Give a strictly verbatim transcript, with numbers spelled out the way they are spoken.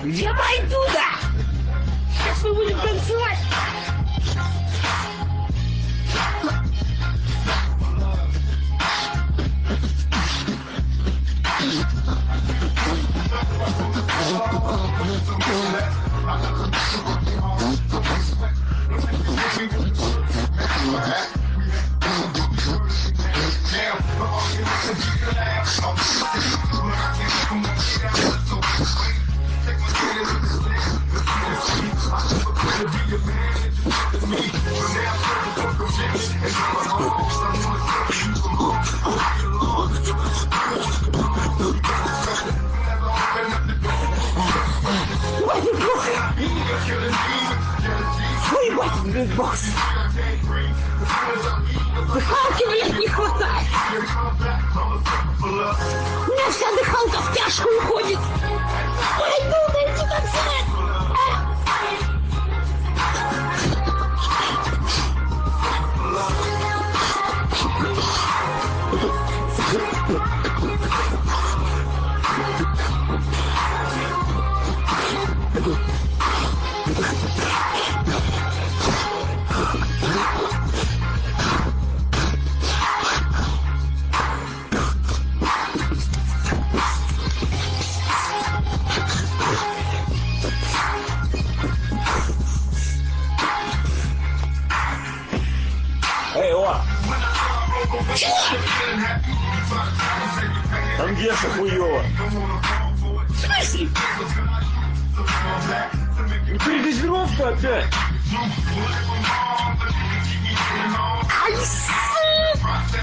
Давай туда! Сейчас мы будем танцевать! Ой, бать, бокс! Дыхалки, блядь, не хватает! У меня вся дыхалка в тяжку уходит! Пойду дайте танцевать! Эй, о! Чего? Там Геша хуёво. В смысле? Передозировка опять. Ай, сука!